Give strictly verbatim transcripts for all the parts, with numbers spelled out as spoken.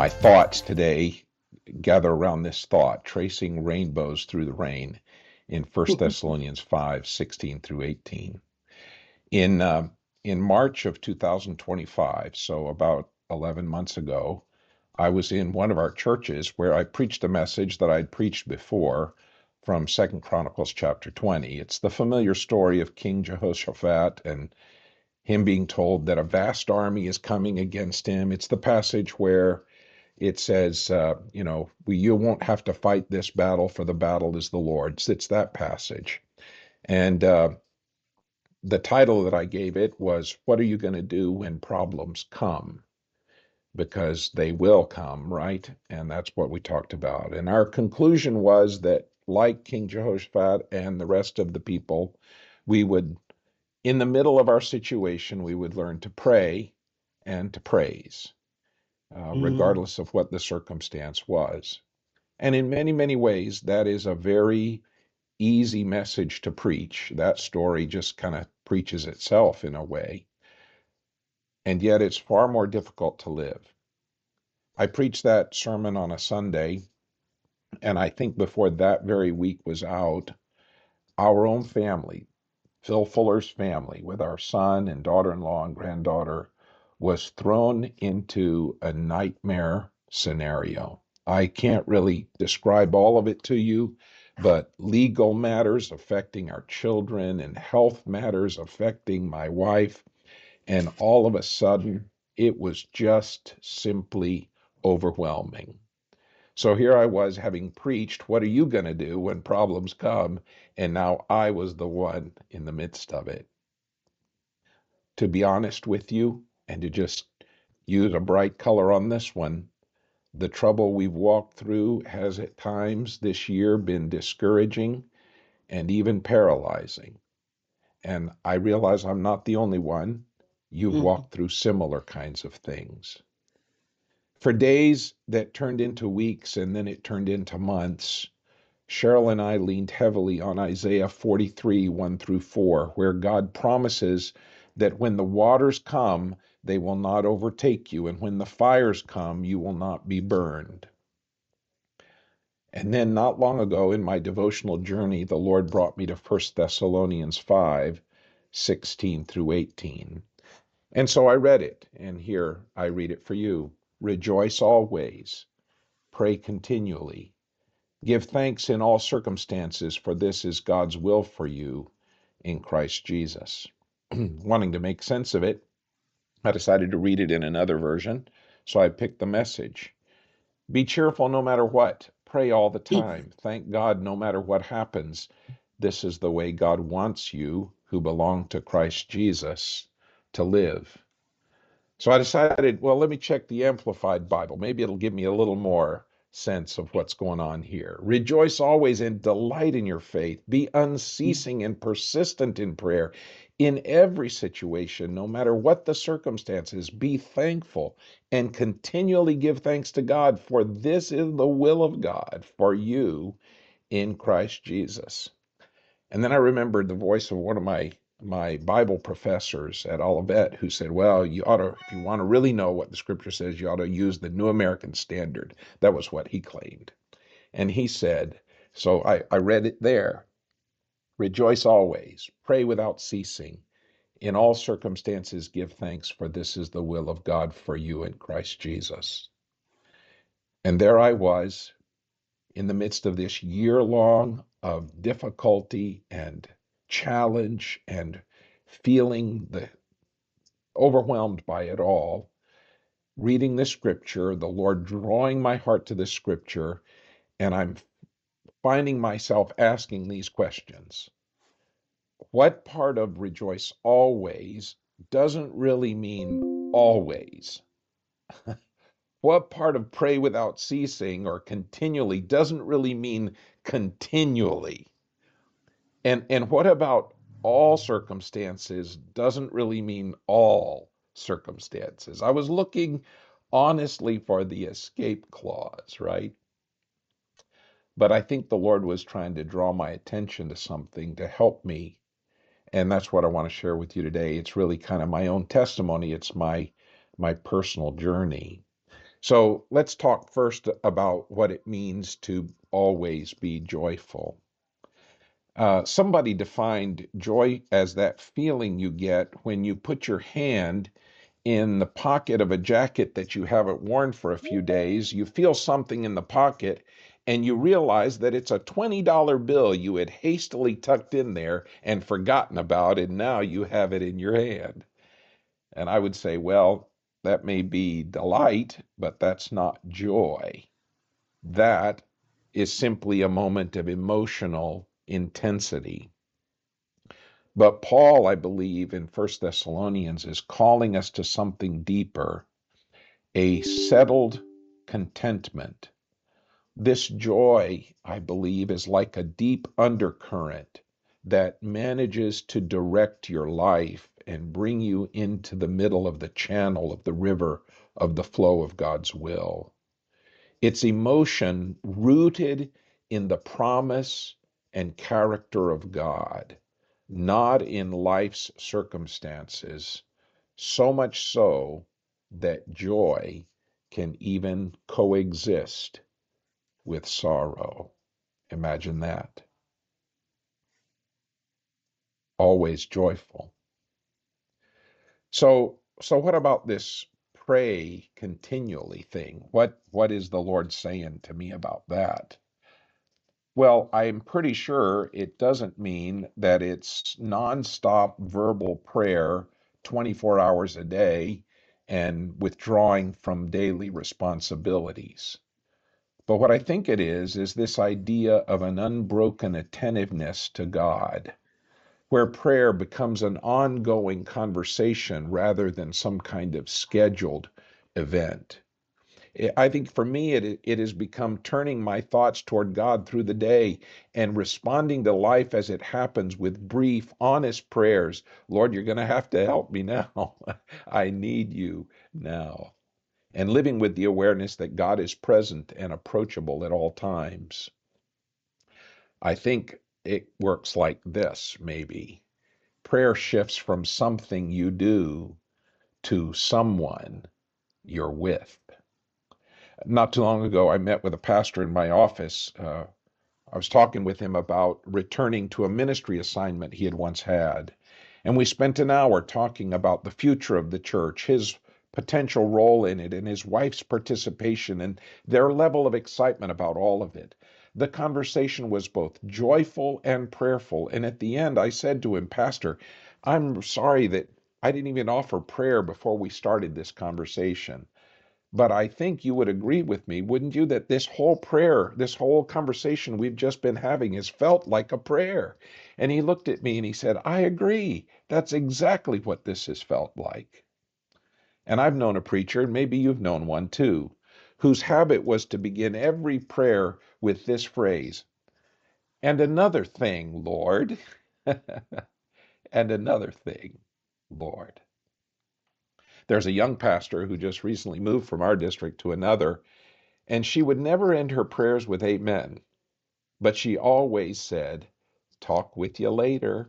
my thoughts today gather around this thought, tracing rainbows through the rain in First Thessalonians five, sixteen through eighteen. In, uh, in March of two thousand twenty-five, so about eleven months ago, I was in one of our churches where I preached a message that I'd preached before from Second Chronicles chapter twenty. It's the familiar story of King Jehoshaphat and him being told that a vast army is coming against him. It's the passage where it says, uh, you know, we, you won't have to fight this battle, for the battle is the Lord's. It's that passage. And uh, the title that I gave it was, What are you going to do when problems come? Because they will come, right? And that's what we talked about. And our conclusion was that, like King Jehoshaphat and the rest of the people, we would, in the middle of our situation, we would learn to pray and to praise, uh, mm-hmm. regardless of what the circumstance was. And in many, many ways, that is a very easy message to preach. That story just kind of preaches itself in a way. And yet it's far more difficult to live. I preached that sermon on a Sunday, and I think before that very week was out, our own family, Phil Fuller's family, with our son and daughter-in-law and granddaughter, was thrown into a nightmare scenario. I can't really describe all of it to you, but legal matters affecting our children and health matters affecting my wife. And all of a sudden, it was just simply overwhelming. So here I was having preached, what are you going to do when problems come? And now I was the one in the midst of it. To be honest with you, and to just use a bright color on this one, the trouble we've walked through has at times this year been discouraging and even paralyzing. And I realize I'm not the only one. You've mm-hmm. walked through similar kinds of things. For days that turned into weeks and then it turned into months, Cheryl and I leaned heavily on Isaiah forty-three, one through four, where God promises that when the waters come, they will not overtake you, and when the fires come, you will not be burned. And then not long ago in my devotional journey, the Lord brought me to First Thessalonians five, sixteen through eighteen. And so I read it, and here I read it for you. Rejoice always, pray continually, give thanks in all circumstances, for this is God's will for you in Christ Jesus. Wanting to make sense of it, I decided to read it in another version, so I picked the Message. Be cheerful no matter what, pray all the time, thank God no matter what happens. This is the way God wants you, who belong to Christ Jesus, to live. So I decided, well, let me check the Amplified Bible. Maybe it'll give me a little more sense of what's going on here. Rejoice always and delight in your faith. Be unceasing and persistent in prayer. In every situation, no matter what the circumstances, be thankful and continually give thanks to God, for this is the will of God for you in Christ Jesus. And then I remembered the voice of one of my my Bible professors at Olivet who said, well, you ought to, if you want to really know what the scripture says, you ought to use the New American Standard. That was what he claimed. And he said, so I, I read it there. Rejoice always, pray without ceasing. In all circumstances, give thanks, for this is the will of God for you in Christ Jesus. And there I was in the midst of this year long of difficulty and challenge and feeling the overwhelmed by it all, reading the scripture, the Lord drawing my heart to the scripture, and I'm finding myself asking these questions. What part of rejoice always doesn't really mean always? What part of pray without ceasing or continually doesn't really mean continually? And and what about all circumstances doesn't really mean all circumstances? I was looking honestly for the escape clause, right? But I think the Lord was trying to draw my attention to something to help me. And that's what I want to share with you today. It's really kind of my own testimony. It's my my personal journey. So let's talk first about what it means to always be joyful. Uh, somebody defined joy as that feeling you get when you put your hand in the pocket of a jacket that you haven't worn for a few days. You feel something in the pocket and you realize that it's a twenty dollar bill you had hastily tucked in there and forgotten about, and now you have it in your hand. And I would say, well, that may be delight, but that's not joy. That is simply a moment of emotional intensity. But Paul, I believe, in First Thessalonians is calling us to something deeper, a settled contentment. This joy, I believe, is like a deep undercurrent that manages to direct your life and bring you into the middle of the channel of the river of the flow of God's will. It's emotion rooted in the promise and character of God, not in life's circumstances, so much so that joy can even coexist with sorrow. Imagine that. Always joyful. So, so what about this pray continually thing? What, what is the Lord saying to me about that? Well, I'm pretty sure it doesn't mean that it's nonstop verbal prayer twenty-four hours a day and withdrawing from daily responsibilities. But what I think it is, is this idea of an unbroken attentiveness to God, where prayer becomes an ongoing conversation rather than some kind of scheduled event. I think for me, it, it has become turning my thoughts toward God through the day and responding to life as it happens with brief, honest prayers. Lord, you're going to have to help me now. I need you now. And living with the awareness that God is present and approachable at all times. I think it works like this, maybe. Prayer shifts from something you do to someone you're with. Not too long ago, I met with a pastor in my office. Uh, I was talking with him about returning to a ministry assignment he had once had. And we spent an hour talking about the future of the church, his potential role in it, and his wife's participation, and their level of excitement about all of it. The conversation was both joyful and prayerful. And at the end, I said to him, Pastor, I'm sorry that I didn't even offer prayer before we started this conversation. But I think you would agree with me, wouldn't you, that this whole prayer, this whole conversation we've just been having has felt like a prayer. And he looked at me and he said, I agree. That's exactly what this has felt like. And I've known a preacher, and maybe you've known one too, whose habit was to begin every prayer with this phrase, and another thing, Lord, and another thing, Lord. There's a young pastor who just recently moved from our district to another, and she would never end her prayers with amen, but she always said, talk with you later.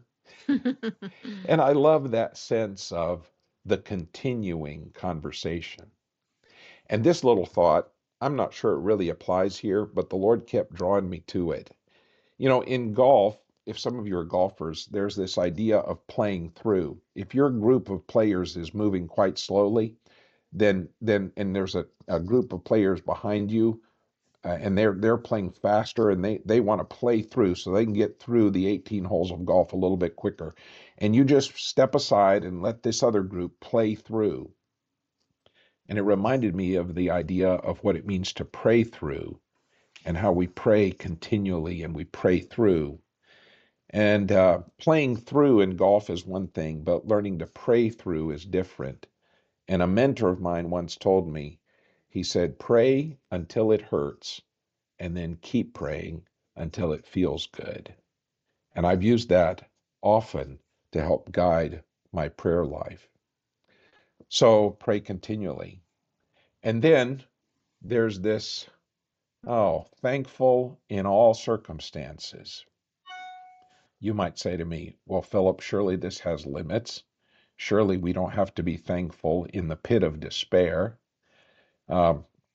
And I love that sense of the continuing conversation. And this little thought, I'm not sure it really applies here, but the Lord kept drawing me to it. You know, in golf, if some of you are golfers, there's this idea of playing through. If your group of players is moving quite slowly, then then and there's a, a group of players behind you, uh, and they're they're playing faster, and they they want to play through so they can get through the eighteen holes of golf a little bit quicker. And you just step aside and let this other group play through. And it reminded me of the idea of what it means to pray through and how we pray continually and we pray through. And uh, playing through in golf is one thing, but learning to pray through is different. And a mentor of mine once told me, he said, pray until it hurts and then keep praying until it feels good. And I've used that often to help guide my prayer life. So pray continually. And then there's this, oh, thankful in all circumstances. You might say to me, well, Philip, surely this has limits. Surely we don't have to be thankful in the pit of despair. Um,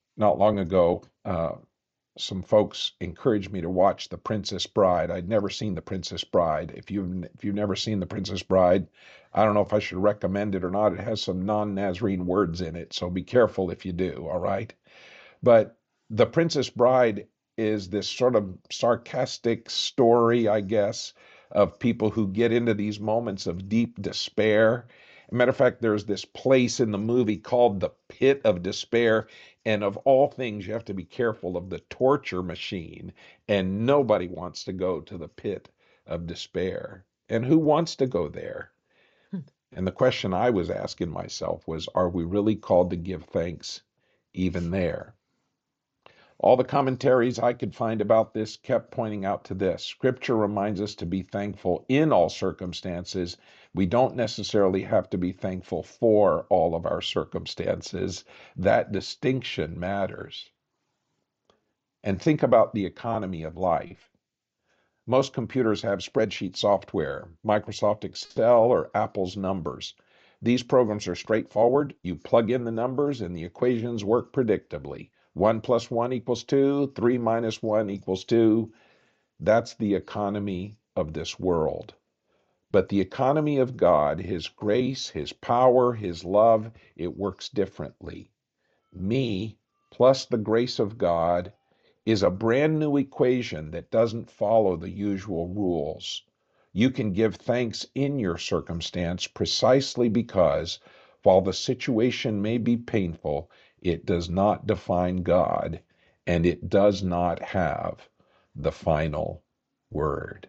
not long ago, uh, some folks encouraged me to watch The Princess Bride. I'd never seen The Princess Bride. If you've if you've never seen The Princess Bride, I don't know if I should recommend it or not. It has some non-Nazarene words in it, so be careful if you do, all right? But The Princess Bride is this sort of sarcastic story, I guess, of people who get into these moments of deep despair. As a matter of fact, there's this place in the movie called the Pit of Despair. And of all things, you have to be careful of the torture machine. And nobody wants to go to the pit of despair. And who wants to go there? And the question I was asking myself was, are we really called to give thanks even there? All the commentaries I could find about this kept pointing out to this. Scripture reminds us to be thankful in all circumstances. We don't necessarily have to be thankful for all of our circumstances. That distinction matters. And think about the economy of life. Most computers have spreadsheet software, Microsoft Excel or Apple's Numbers. These programs are straightforward. You plug in the numbers and the equations work predictably. one plus one equals two, three minus one equals two. That's the economy of this world. But the economy of God, His grace, His power, His love, it works differently. Me plus the grace of God is a brand new equation that doesn't follow the usual rules. You can give thanks in your circumstance precisely because, while the situation may be painful, it does not define God, and it does not have the final word.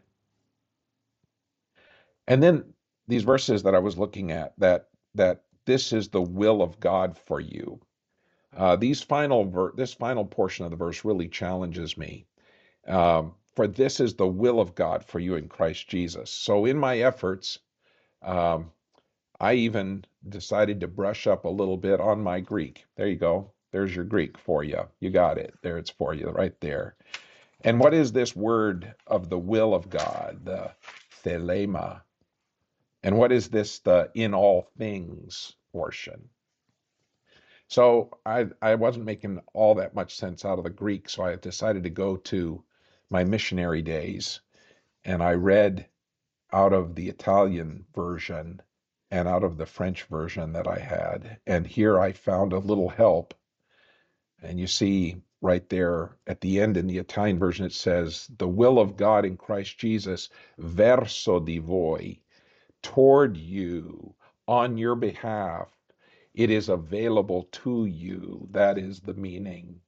And then these verses that I was looking at, that that this is the will of God for you. Uh, these final ver- this final portion of the verse really challenges me. Um, for this is the will of God for you in Christ Jesus. So in my efforts, um, I even decided to brush up a little bit on my Greek. There you go. There's your Greek for you. You got it. There it's for you right there. And what is this word of the will of God, the thelema? And what is this, the in all things portion? So I, I wasn't making all that much sense out of the Greek, so I decided to go to my missionary days, and I read out of the Italian version and out of the French version that I had. And here I found a little help. And you see right there at the end in the Italian version, it says, the will of God in Christ Jesus, verso di voi, toward you, on your behalf. It is available to you. That is the meaning.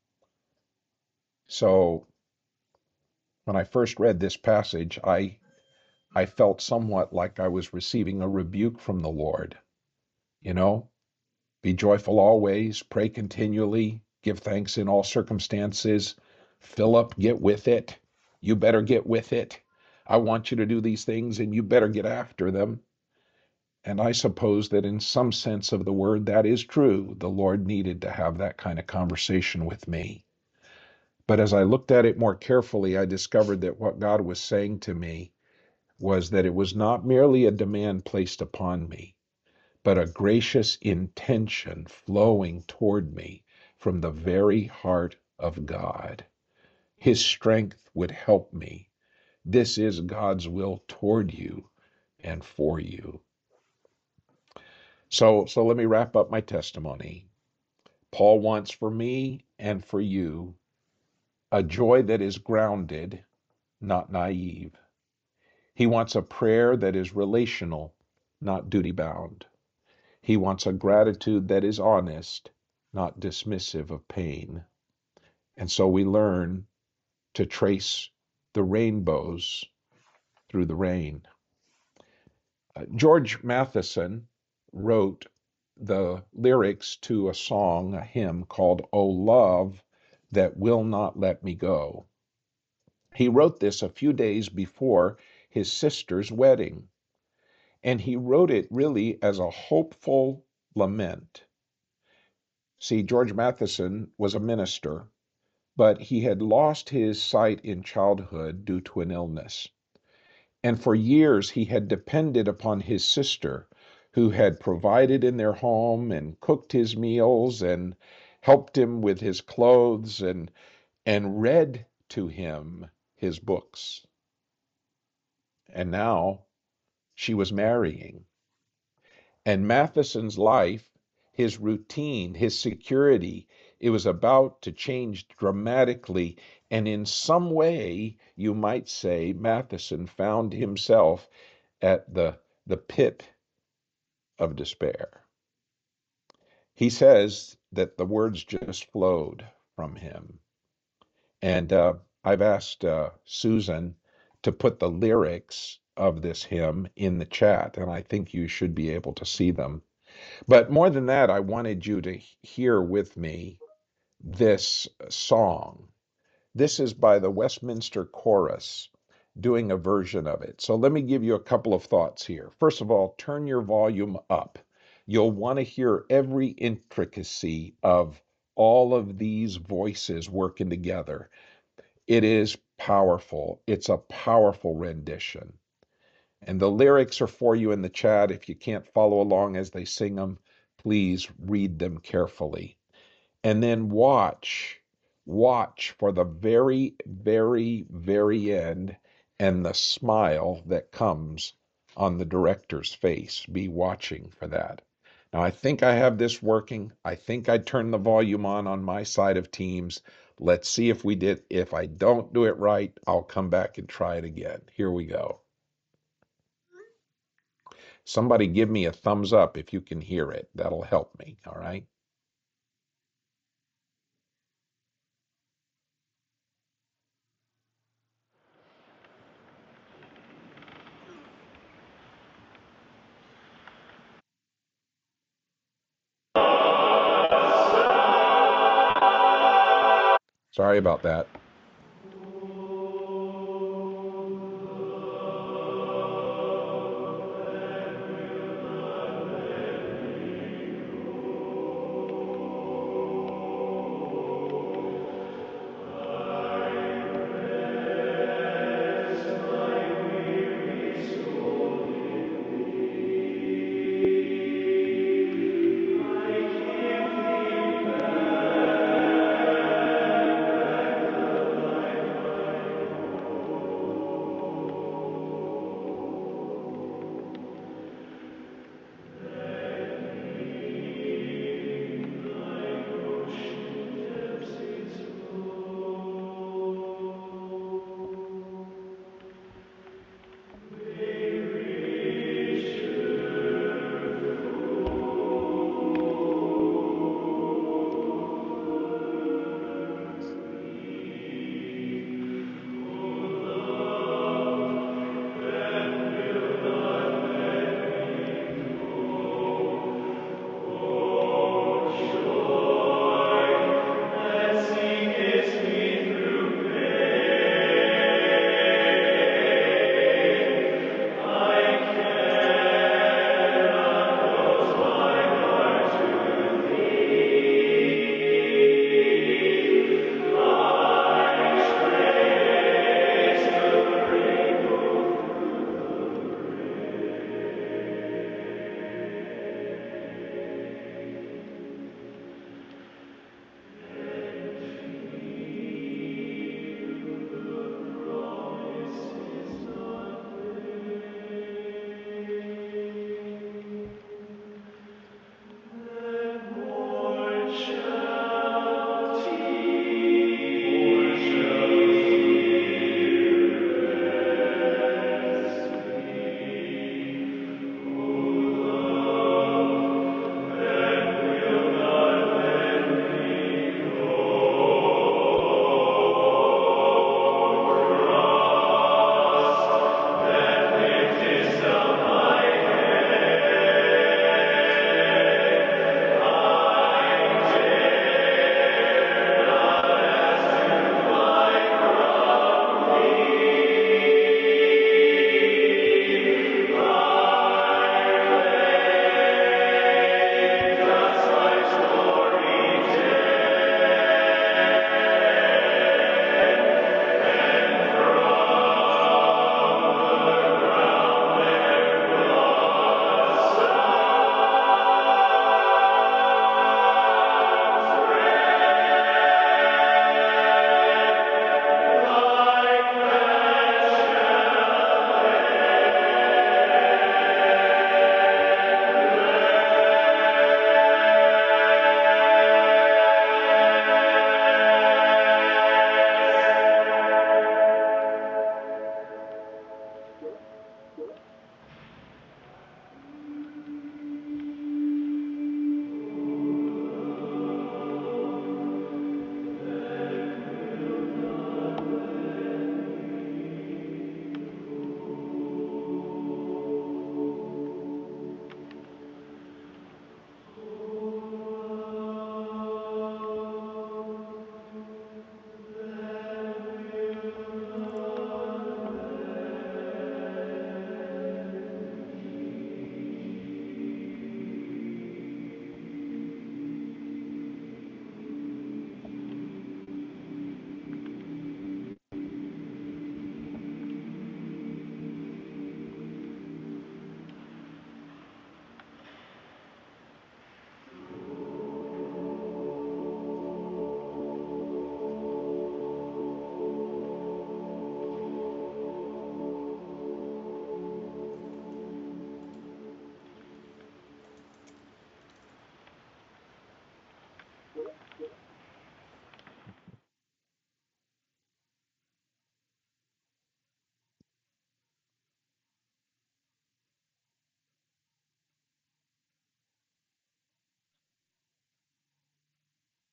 So when I first read this passage, I I felt somewhat like I was receiving a rebuke from the Lord. You know, be joyful always, pray continually, give thanks in all circumstances. Philip, get with it. You better get with it. I want you to do these things and you better get after them. And I suppose that in some sense of the word, that is true. The Lord needed to have that kind of conversation with me. But as I looked at it more carefully, I discovered that what God was saying to me was that it was not merely a demand placed upon me, but a gracious intention flowing toward me from the very heart of God. His strength would help me. This is God's will toward you and for you. So, so let me wrap up my testimony. Paul wants for me and for you a joy that is grounded, not naive. He wants a prayer that is relational, not duty-bound. He wants a gratitude that is honest, not dismissive of pain. And so we learn to trace the rainbows through the rain. Uh, George Matheson wrote the lyrics to a song, a hymn called "O Love That Will Not Let Me Go." He wrote this a few days before his sister's wedding, and he wrote it really as a hopeful lament. See, George Matheson was a minister, but he had lost his sight in childhood due to an illness. And for years he had depended upon his sister, who had provided in their home and cooked his meals and helped him with his clothes, and, and read to him his books. And now she was marrying. And Matheson's life, his routine, his security, it was about to change dramatically. And in some way, you might say, Matheson found himself at the, the pit of despair. He says that the words just flowed from him. And uh, I've asked uh, Susan to put the lyrics of this hymn in the chat, and I think you should be able to see them. But more than that, I wanted you to hear with me this song. This is by the Westminster Chorus doing a version of it. So let me give you a couple of thoughts here. First of all, turn your volume up. You'll want to hear every intricacy of all of these voices working together. It is powerful. It's a powerful rendition. And the lyrics are for you in the chat. If you can't follow along as they sing them, please read them carefully. And then watch, watch for the very, very, very end and the smile that comes on the director's face. Be watching for that. Now, I think I have this working. I think I turned the volume on on my side of Teams. Let's see if we did. If I don't do it right, I'll come back and try it again. Here we go. Somebody give me a thumbs up if you can hear it. That'll help me, all right? Sorry about that.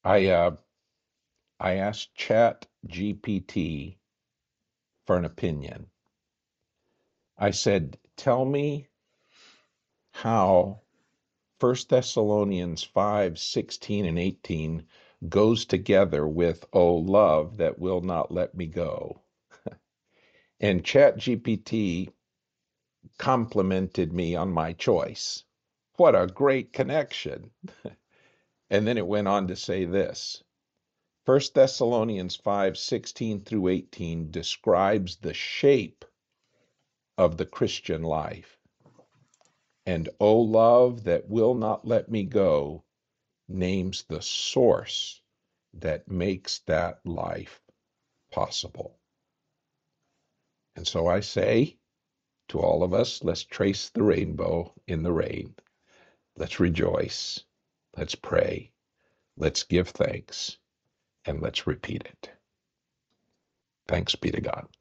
I uh, I asked Chat G P T for an opinion. I said, tell me how First Thessalonians five, sixteen, and eighteen goes together with, oh, love that will not let me go. And Chat G P T complimented me on my choice. What a great connection. And then it went on to say this. First Thessalonians five, sixteen through eighteen describes the shape of the Christian life. And O love that will not let me go names the source that makes that life possible. And so I say to all of us, let's trace the rainbow in the rain. Let's rejoice. Let's pray. Let's give thanks. And let's repeat it. Thanks be to God.